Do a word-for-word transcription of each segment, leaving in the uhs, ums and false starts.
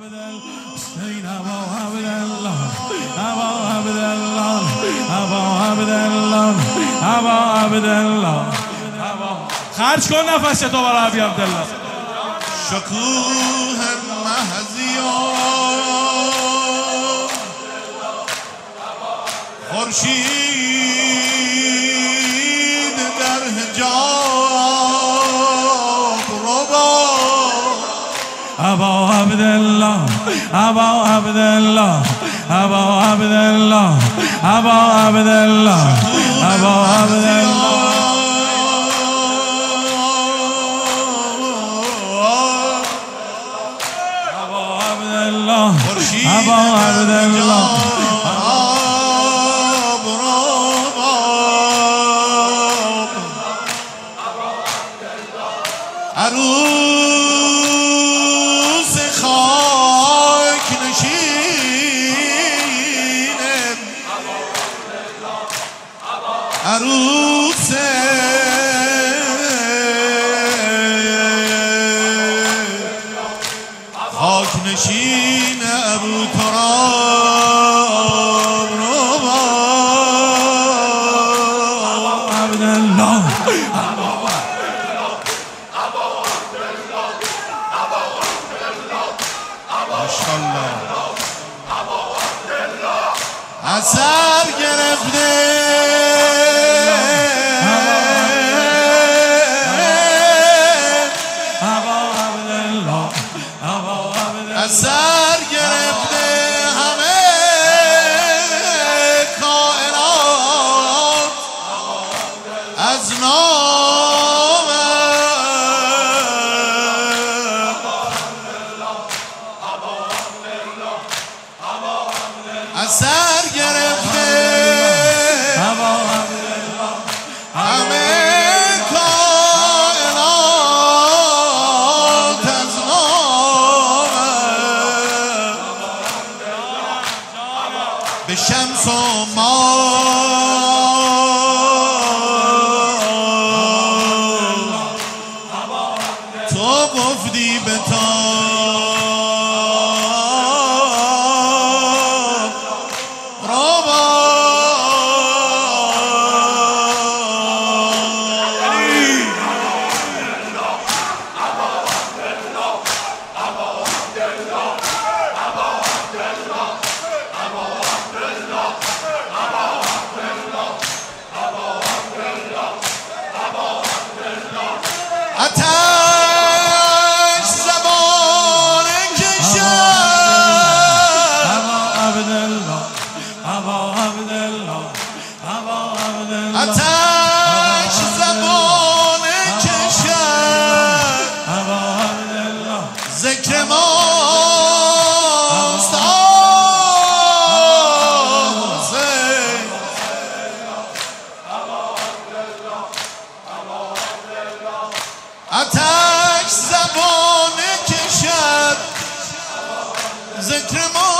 حسین ابا عبدالله ابا عبدالله ابا عبدالله ابا عبدالله خرج کن نفس تو برای ابی عبدالله. شکوه محضیان خورشید در حجاب ربا ابا عبدالله ابا عبدالله ابا عبدالله ابا عبدالله ابا عبدالله ابا عبدالله عروس خاک نشینه عروس خاک نشین ابو تراب ربا عبدالله ماشاءالله اثر گرفته اثر گرفته همه کائنات از نام اثر گرفته همه کائنات از نام به شمس و ماه تو گفتی به تاب ربا آتش زبان کشد ابا عبدالله ابا عبدالله ابا عبدالله آتش زبان کشد ابا عبدالله ذکر ماست آه حسین آتش زبان کشد ذکر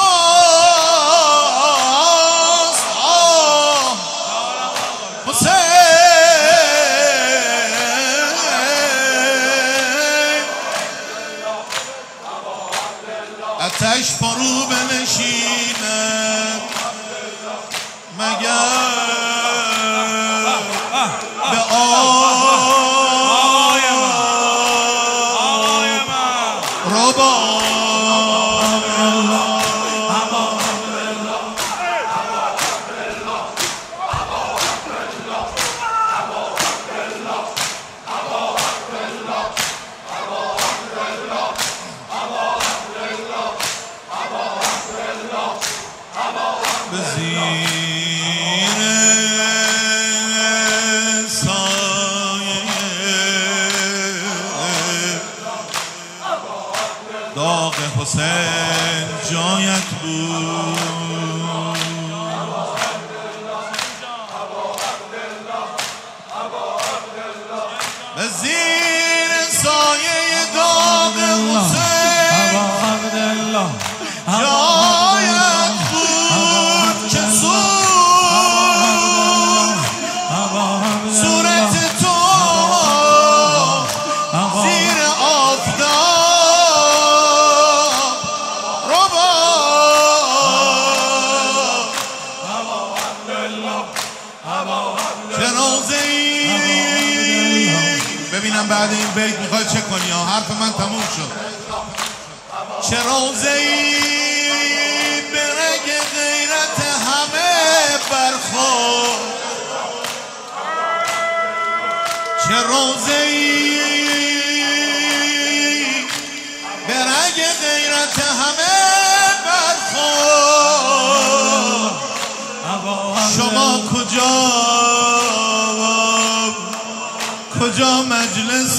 ماست آه حسین آتش فرو بنشیند مگر به آی ربا به زیر سایه داغ حسین جایت بود به زیر سایه داغ حسین ابا عبدالله جایت بود که صورت تو زیر آفتاب حرف من تموم شد. چه روزه‌ای به رگ غیرت همه برخورد، چه روزه‌ای به رگ غیرت همه برخورد. شما کجا کجا مجلس